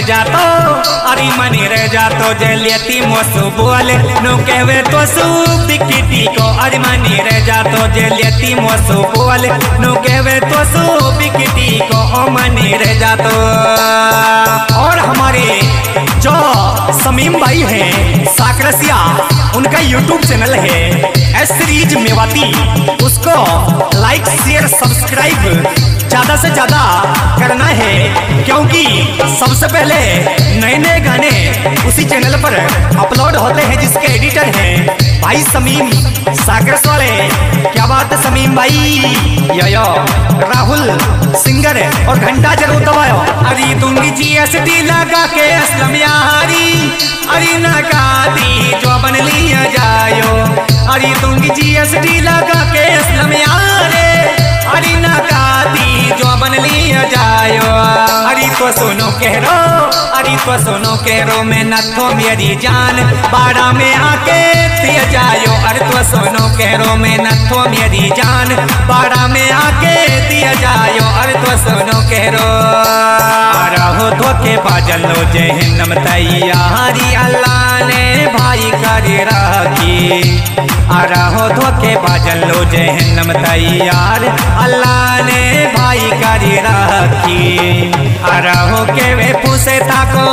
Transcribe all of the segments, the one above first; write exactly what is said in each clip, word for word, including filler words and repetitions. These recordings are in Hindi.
रह जातो अरे मनी रह जातो जलियती मोसु बोल नो कहवे तो सु बिकिटी को अरे मनी रह जातो जलियती मोसु बोल नो कहवे तो सु बिकिटी को ओ मनी रह जातो। और हमारे जो समीम भाई हैं साकरसिया उनका यूट्यूब चैनल है एस सीरीज मेवाती, उसको लाइक शेयर सब्सक्राइब ज़्यादा से ज़्यादा करना है क्योंकि सबसे पहले नए नए गाने उसी चैनल पर अपलोड होते हैं जिसके एडिटर हैं भाई समीम साकरस वाले। क्या बात है समीम भाई, यो यो राहुल सिंगर और घंटा जरूर दबाओ। अरे दूंगी जी एस टी लगा के असलम यारी अरे नगाती जो बन लिया जायो अरे दूंगी जी एस टी लगा के असलम यारे अरे नगाती जो बन लिया जायो। अरे तो सुनो कहरो अरे तो सुनो कहरो मैं नथो मेरी जान बाड़ा में आके दिया जायो। अरे तो सुनो कहरो मैं नथो मेरी जान बाड़ा में आके दिया जायो। अरे तो सुनो कहरो रहो धोखे बाजल लो जहन्नम तैयारी अल्लाह ने भाई कर रखी। रहो धोखे बाजल लो जहन्नम तैयार अल्लाह ने भाई कर रखी। रहो के वे फूसे ताको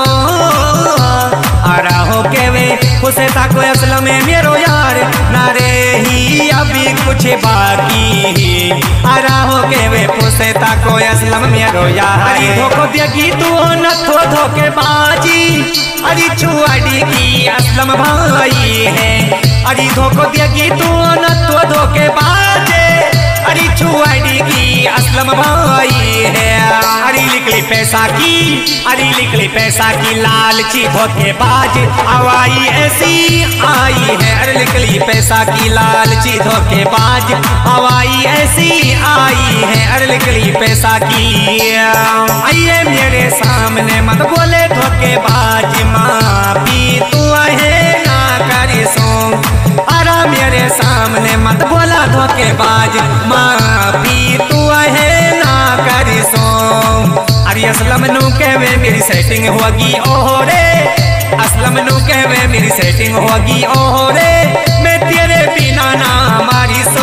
रहो के वे फूसे ताको असल में मेरो यार नारे ही अभी कुछ बाकी रहो के वे फूसे ताको असलम मेरो यार। धोखो देगी तू न थो धोखे बाजी अरे छुआड़ी की असलम भाई है। अरे धोखो देगी तू न थो धोखे बाजे अरे छुआड़ी की असलम भाई है। अरे लिखली पैसा की अरे लिखली पैसा की लालची धोखेबाज हवाई ऐसी आई है। अरे लिखली पैसा की लालची धोखेबाज हवाई ऐसी आई है। अरे लिखली पैसा की आइए मेरे सामने मत बोले धोखेबाज माफी तू है ना करे सो। अरे मेरे सामने मत बोला धोखेबाज माफी तू है ना करे सो। अरे असलम नु कहवे मेरी सेटिंग होगी ओहो रे असलम नु कहवे मेरी सेटिंग होगी ओहो रे मैं तेरे बिना ना मारी सो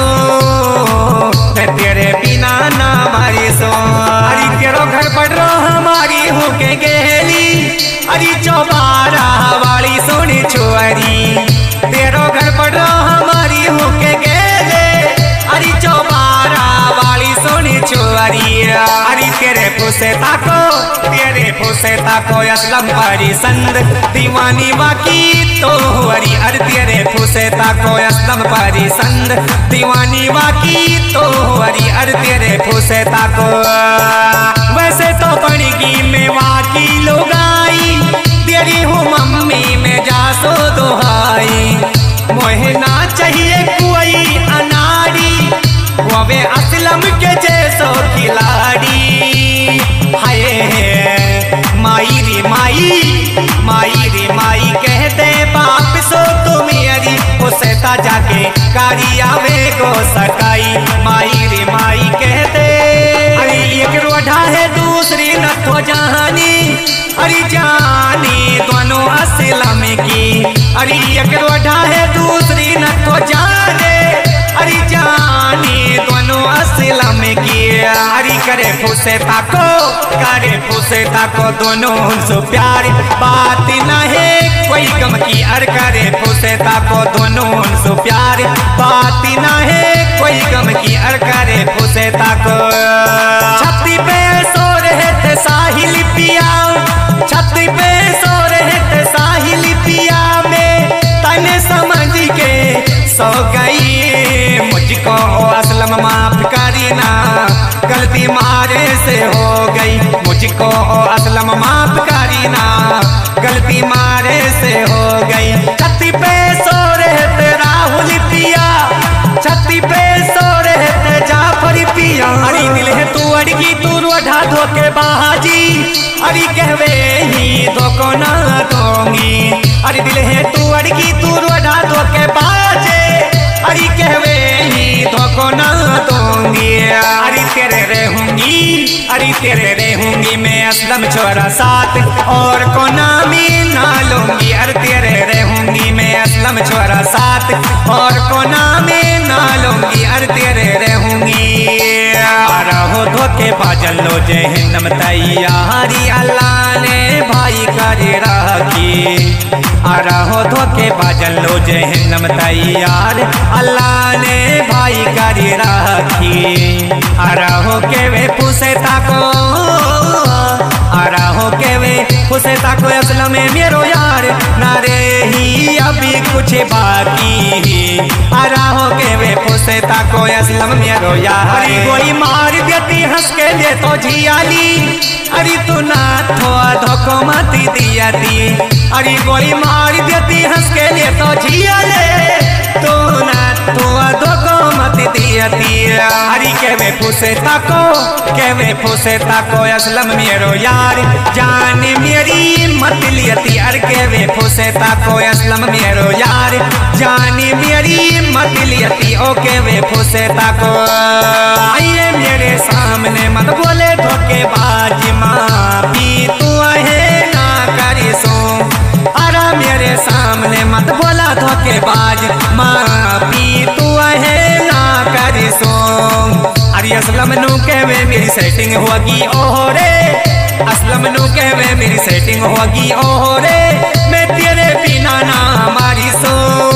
मैं तेरे बिना ना मारी सो। अरे तेरो घर पड़ रहा हमारी होके गेली अरे चौबारा वाली सोनी छुआरी तेरो घर पड़ रहा हमारी होके गेले अरे चौबारा वाली सोनी छुआरी। अरे तेरे फूसे ताको तेरे फूसे ताको असलम परी संद दीवानी बाकी तो अरे अरे तेरे फूसे ताको असलम परी संद दीवानी बाकी तो अरे अरे तेरे फूसे ताको। वैसे तो पड़ेगी मेवा की लोगाई तेरी हूँ मम्मी में जा सो दुहाई मोहे ना चाहिए कोई अनाड़ी वे असलम के जैसो खिलाड़ी। हाय माई रे माई माई रे माई कहते बाप सो तुम मेरी उसे ता जाके कारी आवे को सकाई माई रे माई कहते। अरे एक रोढ़ा है दूसरी न तो जानी अरे जानी दोनों असलम की। अरे एक रोढ़ा है दूसरी न तो जाने अरे जानी दोनों असलम की। अरे करे फूसे ताको करे फूसे ताको दोनों उनसे प्यार बात न है कोई गम की। अरे करे फूसे ताको दोनों उनसे प्यार बात न है कोई गम की। अरे करे फूसे ताको छाती पे सो रहे थे साहिल पिया छाती पे सो रहे थे साहिल पिया में तने समझ के सो गई मुझको असलम माफ करीना गलती मारे से हो गई मुझको असलम माफ करीना गलती मारे से हो गई। छत्ती पे सो रहे थे राहुल पिया छत्ती पे सो रहे थे जाफर पिया। अरे दिल है तू अड़गी तू रोढ़ा धोके बाजी अरे कहवे ही धोको ना दूंगी। अरे दिल है तू अड़गी तू रोढ़ा धोके बाजे अरे कहवे ही धोको ना दूंगी। अरे तेरे रहूंगी अरे तेरे रहूंगी मैं असलम छोरा साथ और को नामी ना लूंगी। अरे तेरे रहूंगी मैं असलम छोरा साथ और को नामी ना लूंगी। अरे तेरे रहूंगी रहो धोखे बाजल लो जहन्नम तैयारी अल्लाह ने भाई कर रखी। रहो धोखे बाजल लो जहन्नम तैयार अल्लाह ने भाई कर रखी। रहो के वे फुसे ताको रहो के वे फुसे ताको असलम में मेरो यार ना रे ही अभी कुछ बाकी। रहो के वे फुसे ताको असलम मेरो यार कोई मार देती हंस के ले तो झियाली। अरे तू ना थोड़ा धोखो मत दिया दी। अरे कोई मार देती हंस के लिए तो झिया ले तू ना थोड़ा धोखो मत दिया दी। अरे के वे फुसे ताको के वे फुसे ताको असलम मेरो यार जान मेरी मत लियती। अरे के वे फुसे ताको असलम मेरो यार जान मेरी मत लियती। ओ के वे फुसे ताको आइए मेरे सामने मत बोले धोखेबाज माफी तू है ना करी सो। अरे मेरे सामने मत बोला धोखेबाज माफी तू है ना करी सो। अरे असलम नु के वे मेरी सेटिंग होगी ओहो रे असलम नु के वे मेरी सेटिंग होगी ओहो रे मैं तेरे बिना ना मारी सो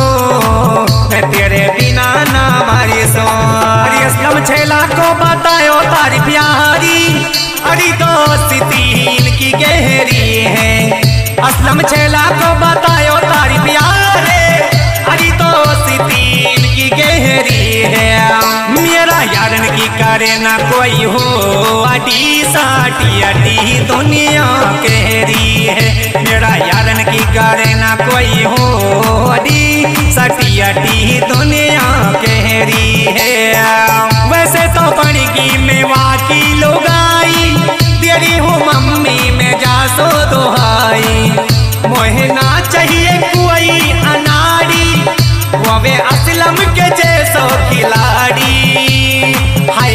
मैं तेरे बिना ना मारी सो। अरे असलम छेला को बतायो तारी प्यारी अरे दोस्ती इनकी गहरी है। असलम छेला को बतायो तारी प्यारे अरे दोस्ती इनकी गहरी है। मेरा यारन की करे ना कोई हो अटी साटी अटी दुनिया कहरी है। मेरा यारन की करे ना कोई हो अटी साटी अटी दुनिया कहरी है। वैसे तो बड़ी की मेवा की लोगाई तेरी हो मम्मी में जा सो दुहाई। मोहे ना चाहिए कोई अनाड़ी वे असलम के जैसो खिलाड़ी। हाय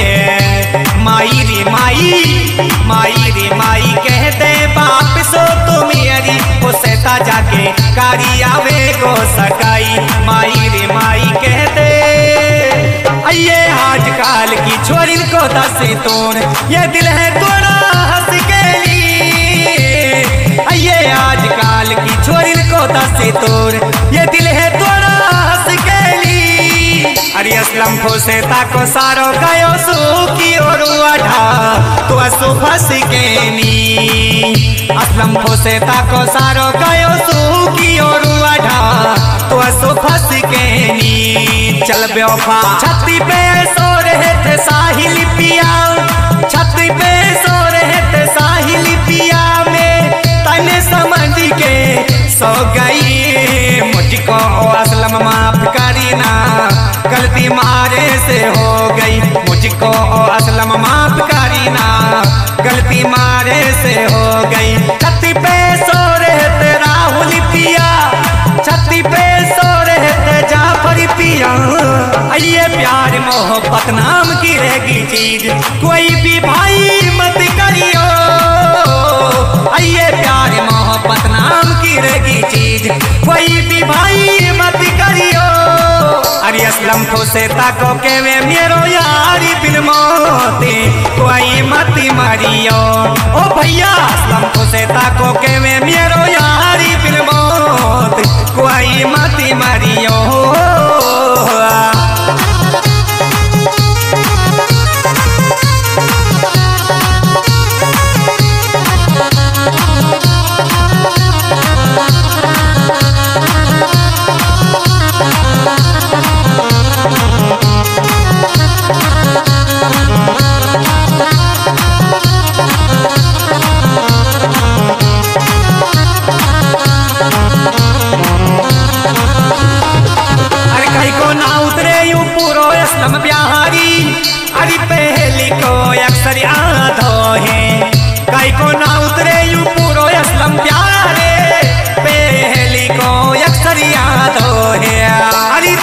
माई रे माई माई रे माई कहते बाप सो तुम मेरी उसेता जाके कारी आवे को सकाई। माई रे माई कहते ये आजकल की छोरी को दस तोड़ ये दिल है तोड़ा हंस के लिए। ये आजकल की छोरी को दस तोड़ ये दिल है तोड़ा हंस के लिए। अरे असलम फुसे ताको सारो गयो सूखी और वाढ़ा तो असु फंस के नी। असलम फुसे ताको सारो गयो सूखी और वाढ़ा तो असु फंस के नी। चल बेवफा छत्ती पे सो रहे थे साहिल पिया छत्ती पे सो रहे थे साहिल पिया में तने समझ के सो गई। मुझको असलम माफ करी ना गलती मारे से हो गई। मुझको असलम माफ करी ना गलती मारे से हो गई। छत्ती पे सो रहे थे राहुल पिया छत्ती पे सो रहे थे जाफर पिया। ये प्यार मोहब्बत नाम की रहेगी चीज कोई भी भाई मत करियो। ये प्यार मोहब्बत नाम की रहेगी चीज कोई भी भाई मत करियो। अरे असलम फुसे ताको के वे मेरो यारी बिन मोती कोई मत मारियो। ओ भैया असलम फुसे ताको के वे मेरो यारी बिन मोत कोई मत मारियो।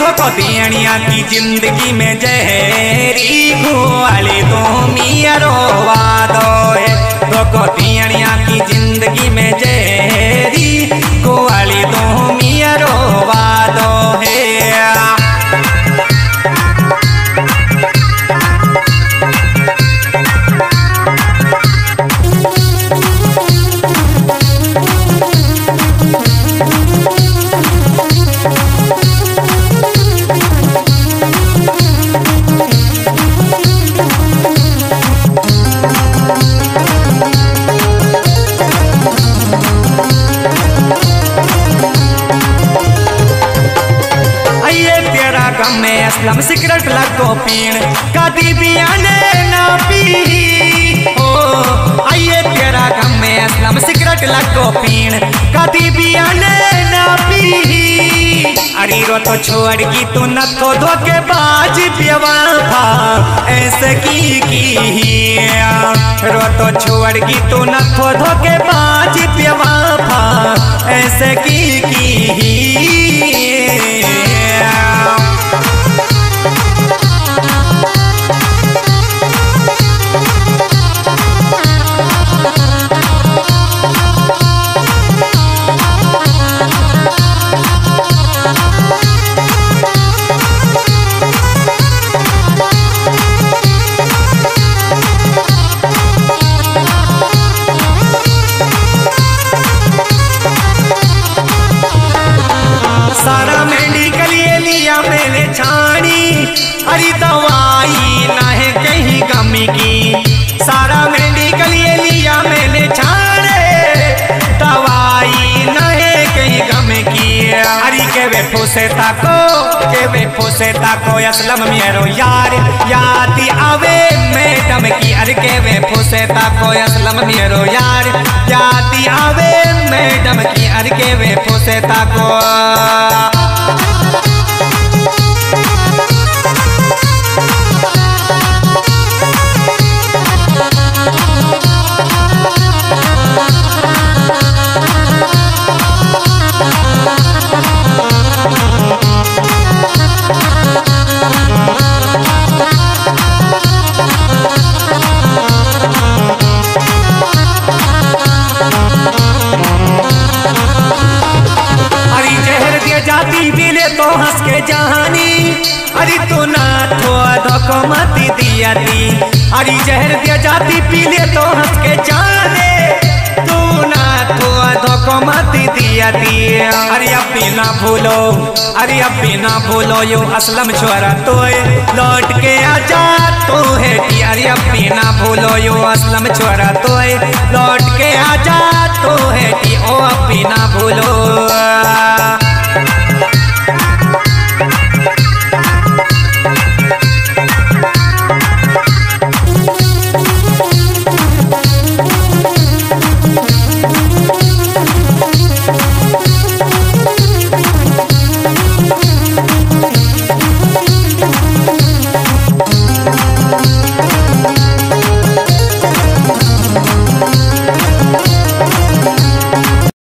धोखो दियणिया की जिंदगी में जहरी घुआली तो मियरो वादो है। धोखो दियणिया की जिंदगी में जहरी घुआली तो मियरो वादो है। में असलम सिगरेट लगो पीण कदी बियाने ना पी ओ आइए तेरा गम में असलम सिगरेट लगो पीण कदी बियाने ना पी। अरे रो तो छोड़ की तू न तो धोखे बाज बेवफा ऐसे की की रो तो छोड़ की तू न तो धोखे बाज बेवफा ऐसे की की। सारा मेडिकल ये लिया मैंने छानी अरे दवाई ना है कहीं कमी की। सारा मेडिकल ये लिया मैंने छाने दवाई ना है कहीं कमी की। अरे के वे फूसे ताको के वे फूसे ताको असलम मेरो यार याद आवे मैडम की। अरे के वे फूसे ताको असलम मेरो यार याद आवे मैडम की। अरे के वे फूसे ताको जाती बिले तो हंस के जहानी अरे तू ना थो धोखो मत दिया दी। अरे जहर दिया जाती पीले तो हंस के जाने तू ना थो धोखो मत दिया दी। अरे अब ना भूलो अरे अब ना भूलो यो असलम छोरा तो लौट के आजा तो है। अरे अब ना भूलो यो असलम छोरा तो लौट के